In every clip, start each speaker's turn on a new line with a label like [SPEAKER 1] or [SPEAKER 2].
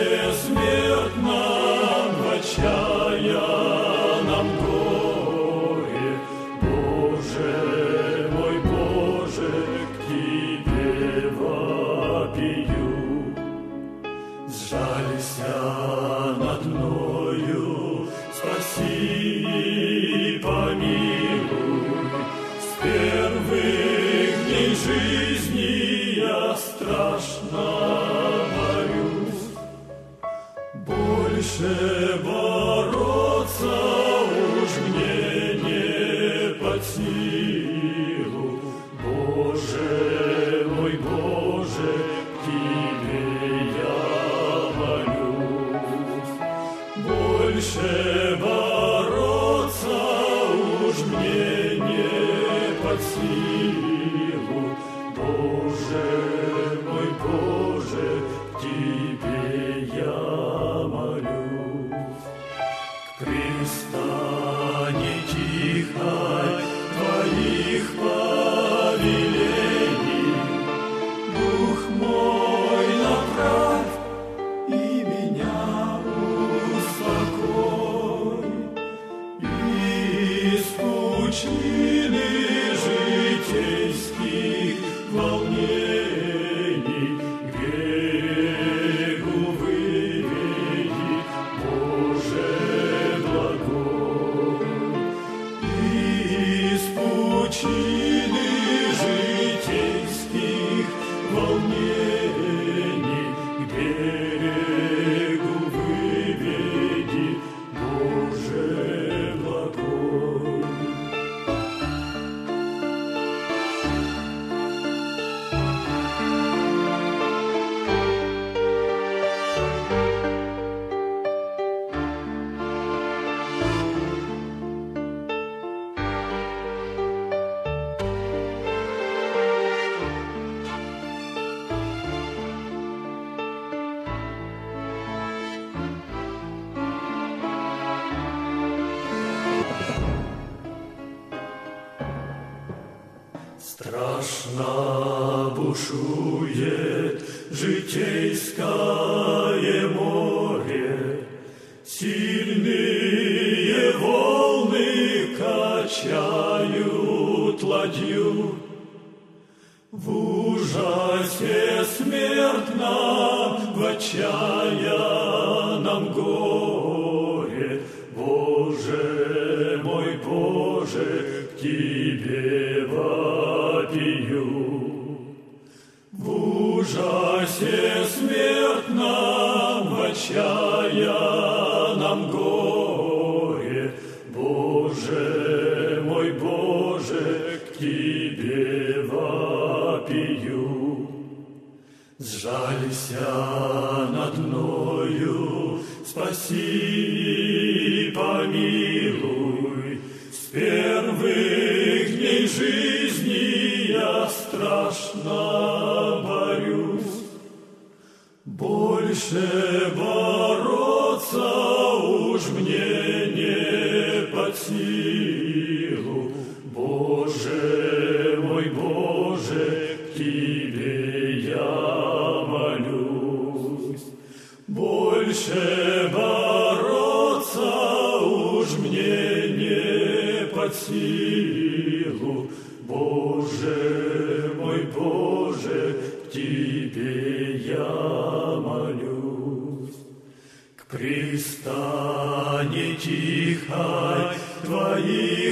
[SPEAKER 1] смертном в отчаянном горе, Боже мой, Боже, к Тебе вопию. Сжалься над мною, спаси и помилуй. С первых дней жизни я страшно борюсь. Больше бороться уж мне не под силу. Боже мой, Боже, к Тебе я молюсь. Больше бороться уж мне не под силу. Боже мой, Боже, к Тебе я молюсь. К пристани тихой Твоих повелений дух мой направь и меня успокой. Из пучины житейских волнений к берегу выведи, Боже благой. Из пучины житейских волнений к берегу выведи, Боже благой. Страшно бушует житейское море, сильные волны качают ладью. В ужасе смертном, в отчаянном горе, Боже мой, Боже, к Тебе вопию. В ужасе смертном, в отчаянном горе, Боже мой, Боже, к Тебе вопию. Сжалься над мною, спаси и помилуй. С первых дней жизни я страшно борюсь. Больше бороться уж мне не под силу. Боже мой, Боже, к Тебе я молюсь. Больше бороться уж мне не под силу. Боже мой, Боже, к Тебе я молюсь. К пристани тихой Твоих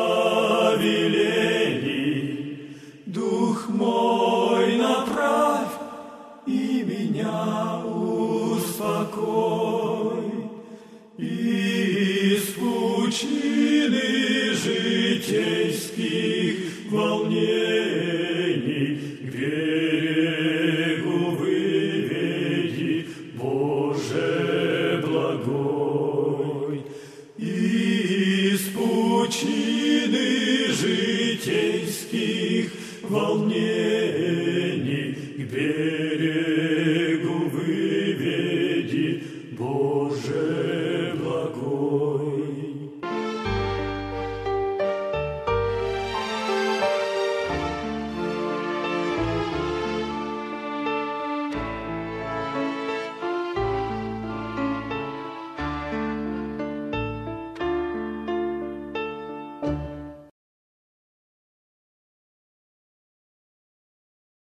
[SPEAKER 1] повелений дух мой направь и меня успокой. Из пучины житейских волнений к берегу выведи, Боже благой. Из пучины житейских волнений к берегу выведи, Боже благой.